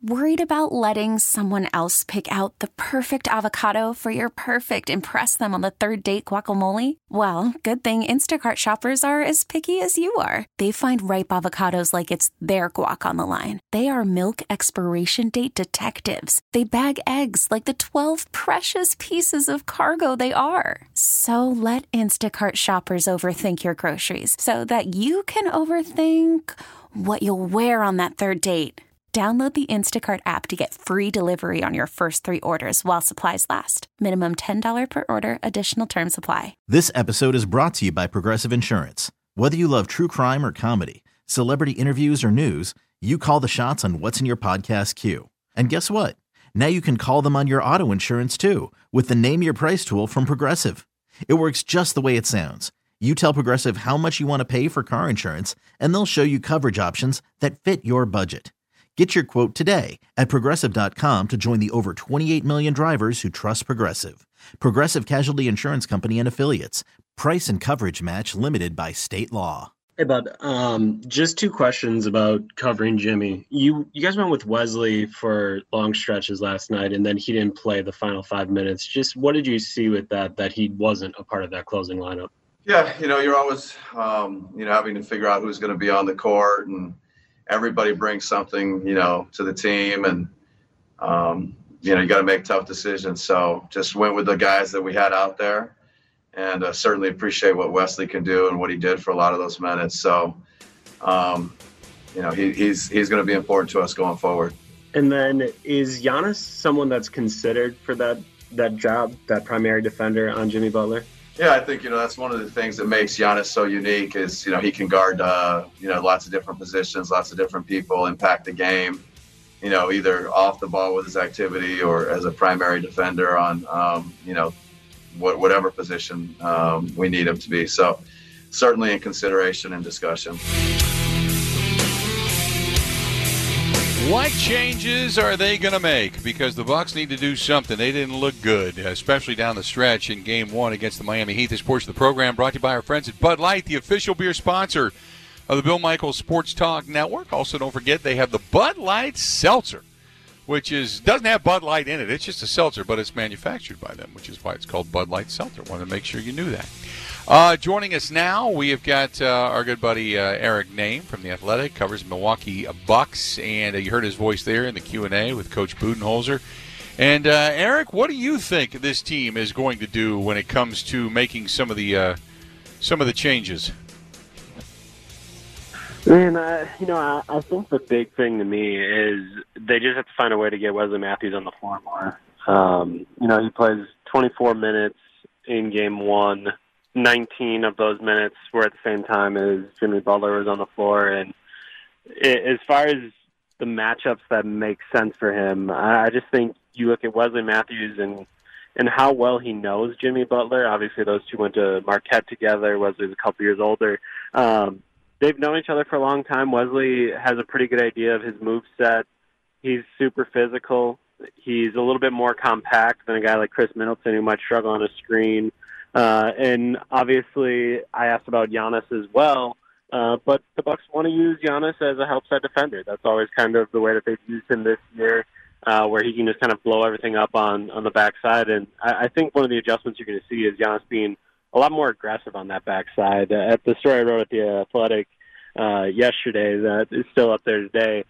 Worried about letting someone else pick out the perfect avocado for your perfect impress them on the third date guacamole? Well, good thing Instacart shoppers are as picky as you are. They find ripe avocados like it's their guac on the line. They are milk expiration date detectives. They bag eggs like the 12 precious pieces of cargo they are. So let Instacart shoppers overthink your groceries so that you can overthink what you'll wear on that third date. Download the Instacart app to get free delivery on your first 3 orders while supplies last. Minimum $10 per order. Additional terms apply. This episode is brought to you by Progressive Insurance. Whether you love true crime or comedy, celebrity interviews or news, you call the shots on what's in your podcast queue. And guess what? Now you can call them on your auto insurance too with the Name Your Price tool from Progressive. It works just the way it sounds. You tell Progressive how much you want to pay for car insurance, and they'll show you coverage options that fit your budget. Get your quote today at Progressive.com to join the over 28 million drivers who trust Progressive. Progressive Casualty Insurance Company and Affiliates. Price and coverage match limited by state law. Hey, bud. Just 2 questions about covering Jimmy. You guys went with Wesley for long stretches last night, and then he didn't play the final 5 minutes. Just what did you see with that he wasn't a part of that closing lineup? Yeah, you're always, having to figure out who's going to be on the court, and everybody brings something, to the team, and, you got to make tough decisions. So just went with the guys that we had out there, and certainly appreciate what Wesley can do and what he did for a lot of those minutes. So, he's going to be important to us going forward. And then is Giannis someone that's considered for that job, that primary defender on Jimmy Butler? Yeah, I think, that's one of the things that makes Giannis so unique is, he can guard, lots of different positions, lots of different people, impact the game, either off the ball with his activity or as a primary defender on, whatever position we need him to be. So certainly in consideration and discussion. What changes are they going to make? Because the Bucks need to do something. They didn't look good, especially down the stretch in Game 1 against the Miami Heat. This portion of the program brought to you by our friends at Bud Light, the official beer sponsor of the Bill Michaels Sports Talk Network. Also, don't forget they have the Bud Light Seltzer, which doesn't have Bud Light in it. It's just a seltzer, but it's manufactured by them, which is why it's called Bud Light Seltzer. Wanted to make sure you knew that. Joining us now, we have got our good buddy Eric Nehm from The Athletic, covers Milwaukee Bucks, and you heard his voice there in the Q&A with Coach Budenholzer. And Eric, what do you think this team is going to do when it comes to making some of the changes? Man, I think the big thing to me is they just have to find a way to get Wesley Matthews on the floor more. He plays 24 minutes in Game 1. 19 of those minutes were at the same time as Jimmy Butler was on the floor. And as far as the matchups that make sense for him, I just think you look at Wesley Matthews and how well he knows Jimmy Butler. Obviously, those two went to Marquette together. Wesley's a couple years older. They've known each other for a long time. Wesley has a pretty good idea of his move set. He's super physical. He's a little bit more compact than a guy like Chris Middleton who might struggle on a screen. And obviously, I asked about Giannis as well, but the Bucks want to use Giannis as a help side defender. That's always kind of the way that they've used him this year, where he can just kind of blow everything up on the backside. And I think one of the adjustments you're going to see is Giannis being a lot more aggressive on that backside. At the story I wrote at The Athletic yesterday, that is still up there today,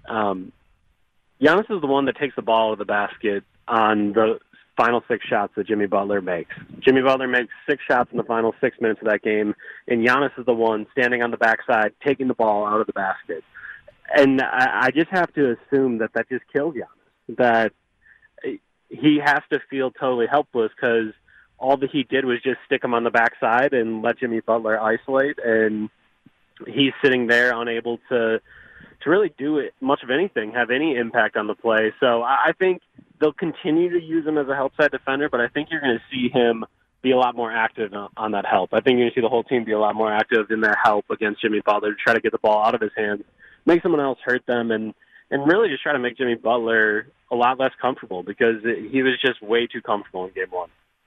Giannis is the one that takes the ball out of the basket on the final 6 shots that Jimmy Butler makes. Jimmy Butler makes 6 shots in the final 6 minutes of that game, and Giannis is the one standing on the backside, taking the ball out of the basket. And I just have to assume that just kills Giannis, that he has to feel totally helpless because all that he did was just stick him on the backside and let Jimmy Butler isolate, and he's sitting there unable to really do it, much of anything, have any impact on the play. So I think they'll continue to use him as a help side defender, but I think you're going to see him be a lot more active on that help. I think you're going to see the whole team be a lot more active in their help against Jimmy Butler to try to get the ball out of his hands, make someone else hurt them, and really just try to make Jimmy Butler a lot less comfortable because he was just way too comfortable in Game 1.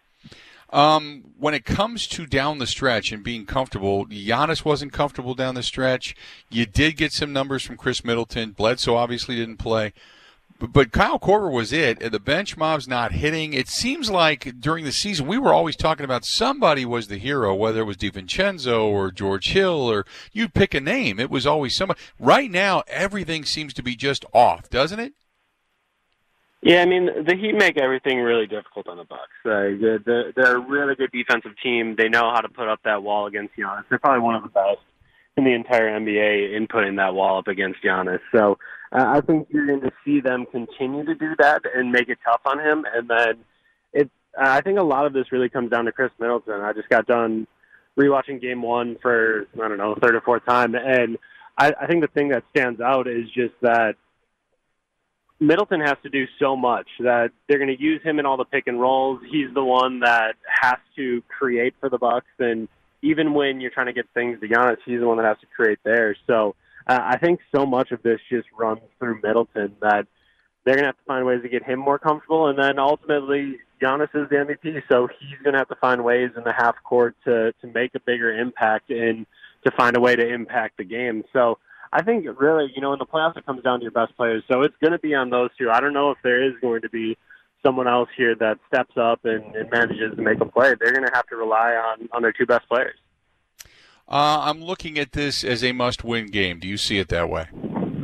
When it comes to down the stretch and being comfortable, Giannis wasn't comfortable down the stretch. You did get some numbers from Chris Middleton. Bledsoe obviously didn't play. But Kyle Korver was it. The bench mob's not hitting. It seems like during the season we were always talking about somebody was the hero, whether it was DiVincenzo or George Hill or you'd pick a name. It was always somebody. Right now, everything seems to be just off, doesn't it? Yeah, I mean, the Heat make everything really difficult on the Bucks. They're a really good defensive team. They know how to put up that wall against Giannis. They're probably one of the best in the entire NBA in putting that wall up against Giannis. So I think you're going to see them continue to do that and make it tough on him. And then I think a lot of this really comes down to Chris Middleton. I just got done rewatching Game 1 for, I don't know, third or fourth time. And I think the thing that stands out is just that Middleton has to do so much that they're going to use him in all the pick and rolls. He's the one that has to create for the Bucks, and even when you're trying to get things to Giannis, he's the one that has to create there. So I think so much of this just runs through Middleton that they're going to have to find ways to get him more comfortable, and then ultimately Giannis is the MVP, so he's going to have to find ways in the half court to make a bigger impact and to find a way to impact the game. So I think really, in the playoffs, it comes down to your best players. So it's going to be on those two. I don't know if there is going to be someone else here that steps up and manages to make a play. They're going to have to rely on their two best players. I'm looking at this as a must-win game. Do you see it that way?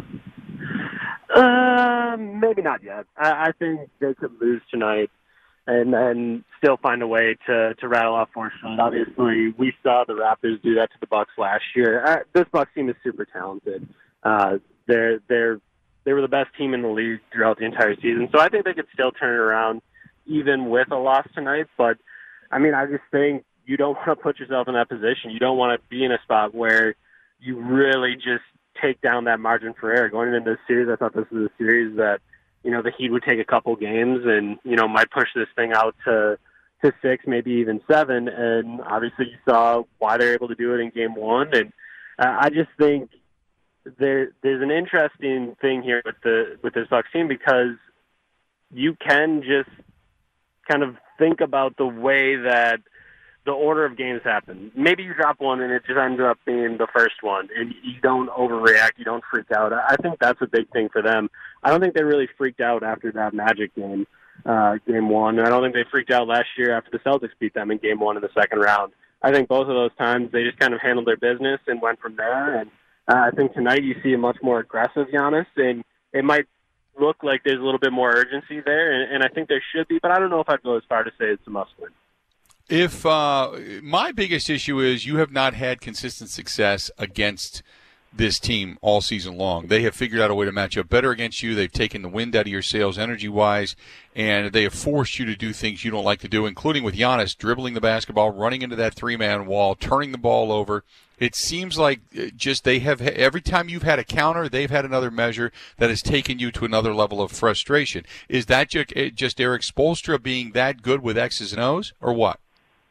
Maybe not yet. I think they could lose tonight and then still find a way to rattle off 4 shots. Obviously, we saw the Raptors do that to the Bucks last year. This Bucks team is super talented. They were the best team in the league throughout the entire season, so I think they could still turn it around even with a loss tonight. But I mean, I just think you don't want to put yourself in that position. You don't want to be in a spot where you really just take down that margin for error. Going into this series, I thought this was a series that the Heat would take a couple games and, might push this thing out to 6, maybe even 7. And obviously you saw why they're able to do it in Game 1. And I just think there's an interesting thing here with this Bucks team, because you can just kind of think about the way that the order of games happen. Maybe you drop one and it just ends up being the first one, and you don't overreact, you don't freak out. I think that's a big thing for them. I don't think they really freaked out after that Magic game, Game 1. I don't think they freaked out last year after the Celtics beat them in Game 1 in the second round. I think both of those times they just kind of handled their business and went from there. And I think tonight you see a much more aggressive Giannis, and it might look like there's a little bit more urgency there, and I think there should be, but I don't know if I'd go as far to say it's a must-win. If my biggest issue is you have not had consistent success against this team all season long. They have figured out a way to match up better against you. They've taken the wind out of your sails energy-wise, and they have forced you to do things you don't like to do, including with Giannis dribbling the basketball, running into that 3-man wall, turning the ball over. It seems like just they have, every time you've had a counter, they've had another measure that has taken you to another level of frustration. Is that just Eric Spoelstra being that good with X's and O's, or what?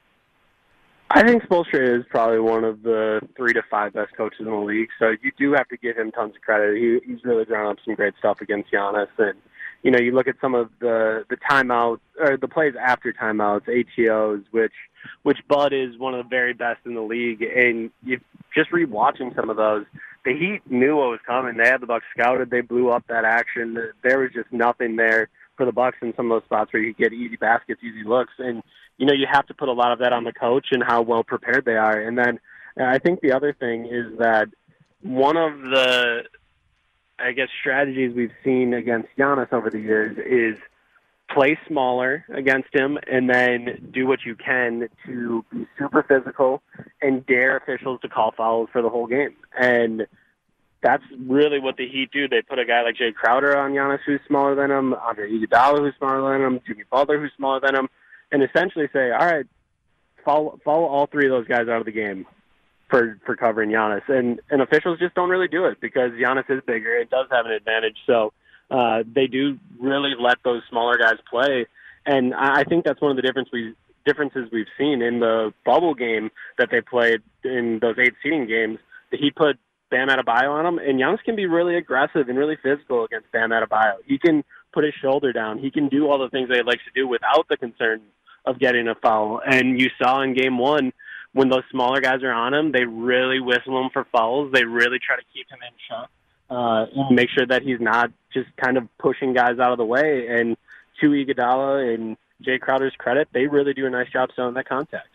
I think Spoelstra is probably one of the 3 to 5 best coaches in the league, so you do have to give him tons of credit. He's really drawn up some great stuff against Giannis, and you look at some of the timeouts or the plays after timeouts, ATOs, which Bud is one of the very best in the league, and you just rewatching some of those, the Heat knew what was coming. They had the Bucks scouted. They blew up that action. There was just nothing there for the Bucks in some of those spots where you could get easy baskets, easy looks, and you have to put a lot of that on the coach and how well prepared they are. And then I think the other thing is that one of the, strategies we've seen against Giannis over the years is play smaller against him and then do what you can to be super physical and dare officials to call fouls for the whole game. And that's really what the Heat do. They put a guy like Jay Crowder on Giannis who's smaller than him, Andre Iguodala who's smaller than him, Jimmy Butler who's smaller than him, and essentially say, all right, follow all 3 of those guys out of the game for covering Giannis. And officials just don't really do it because Giannis is bigger. It does have an advantage. So they do really let those smaller guys play. And I think that's one of the differences we've seen in the bubble game that they played in those 8 seeding games. He put Bam Adebayo on him, and Giannis can be really aggressive and really physical against Bam Adebayo. He can put his shoulder down. He can do all the things that he likes to do without the concern of getting a foul. And you saw in Game 1, when those smaller guys are on him, they really whistle him for fouls. They really try to keep him in check. and make sure that he's not just kind of pushing guys out of the way. And to Iguodala and Jay Crowder's credit, they really do a nice job selling that contact.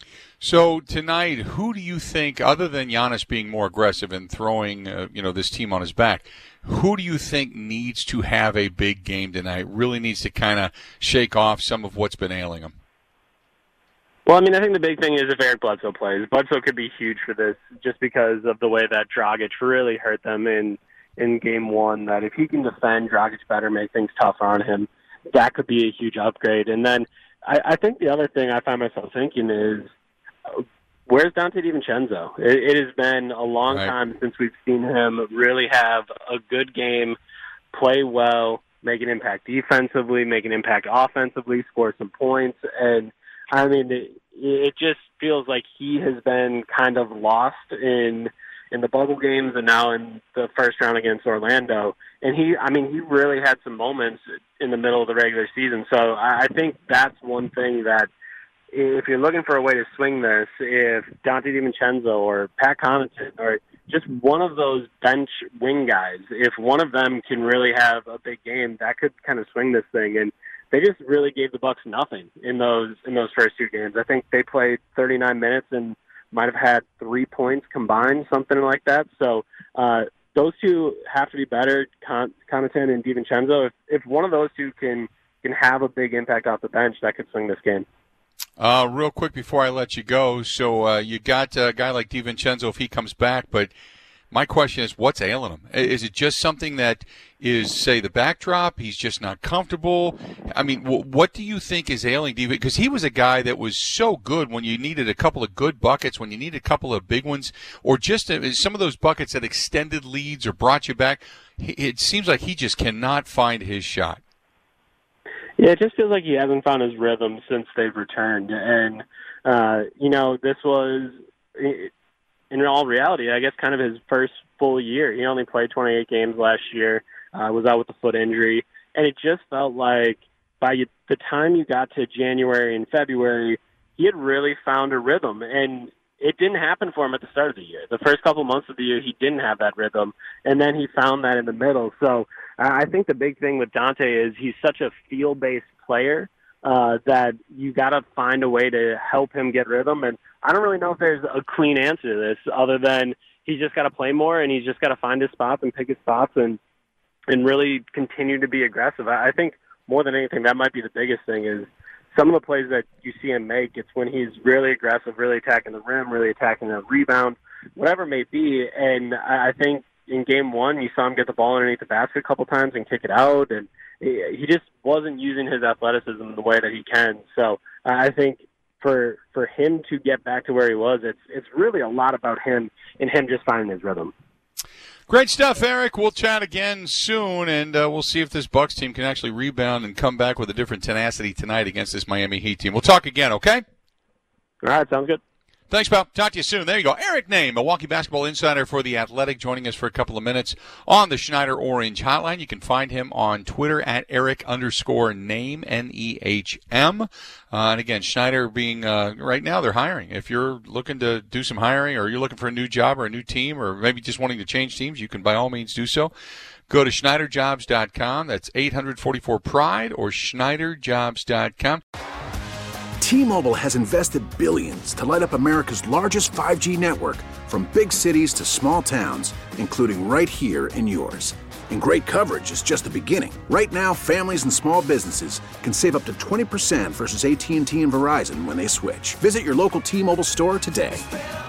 So tonight, who do you think, other than Giannis being more aggressive and throwing this team on his back, who do you think needs to have a big game tonight, really needs to kind of shake off some of what's been ailing him? Well, I mean, I think the big thing is if Eric Bledsoe plays. Bledsoe could be huge for this just because of the way that Dragic really hurt them in Game 1, that if he can defend Dragic better, make things tougher on him, that could be a huge upgrade. And then I think the other thing I find myself thinking is, where's Dante DiVincenzo? It has been a long time since we've seen him really have a good game, play well, make an impact defensively, make an impact offensively, score some points. And, I mean, it just feels like he has been kind of lost in the bubble games and now in the first round against Orlando. And he really had some moments in the middle of the regular season. So I think that's one thing that, if you're looking for a way to swing this, if Dante DiVincenzo or Pat Connaughton or just one of those bench wing guys, if one of them can really have a big game, that could kind of swing this thing. And they just really gave the Bucks nothing in those first two games. I think they played 39 minutes and might have had 3 points combined, something like that. So those two have to be better, Connaughton and DiVincenzo. If one of those two can have a big impact off the bench, that could swing this game. Real quick before I let you go, so you got a guy like DiVincenzo if he comes back, but my question is, what's ailing him? Is it just something that is, say, the backdrop? He's just not comfortable? I mean, what do you think is ailing DiVincenzo? Because he was a guy that was so good when you needed a couple of good buckets, when you needed a couple of big ones, or just some of those buckets that extended leads or brought you back. It seems like he just cannot find his shot. Yeah, it just feels like he hasn't found his rhythm since they've returned. And, this was, in all reality, I guess kind of his first full year. He only played 28 games last year, was out with a foot injury. And it just felt like by the time you got to January and February, he had really found a rhythm. And it didn't happen for him at the start of the year. The first couple months of the year, he didn't have that rhythm. And then he found that in the middle. So I think the big thing with Dante is he's such a feel-based player that you got to find a way to help him get rhythm. And I don't really know if there's a clean answer to this other than he's just got to play more and he's just got to find his spots and pick his spots and really continue to be aggressive. I think more than anything, that might be the biggest thing is some of the plays that you see him make, it's when he's really aggressive, really attacking the rim, really attacking the rebound, whatever it may be. And I think in Game 1, you saw him get the ball underneath the basket a couple times and kick it out, and he just wasn't using his athleticism the way that he can. So I think for him to get back to where he was, it's really a lot about him and him just finding his rhythm. Great stuff, Eric. We'll chat again soon, and we'll see if this Bucks team can actually rebound and come back with a different tenacity tonight against this Miami Heat team. We'll talk again, okay? All right, sounds good. Thanks, pal. Talk to you soon. There you go. Eric Nehm, Milwaukee basketball insider for The Athletic, joining us for a couple of minutes on the Schneider Orange Hotline. You can find him on Twitter at Eric_Nehm, N-E-H-M. And again, Schneider being, right now they're hiring. If you're looking to do some hiring or you're looking for a new job or a new team or maybe just wanting to change teams, you can by all means do so. Go to SchneiderJobs.com. That's 844-PRIDE or SchneiderJobs.com. T-Mobile has invested billions to light up America's largest 5G network, from big cities to small towns, including right here in yours. And great coverage is just the beginning. Right now, families and small businesses can save up to 20% versus AT&T and Verizon when they switch. Visit your local T-Mobile store today.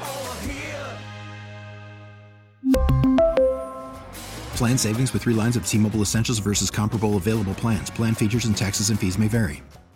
Plan savings with 3 lines of T-Mobile Essentials versus comparable available plans. Plan features and taxes and fees may vary.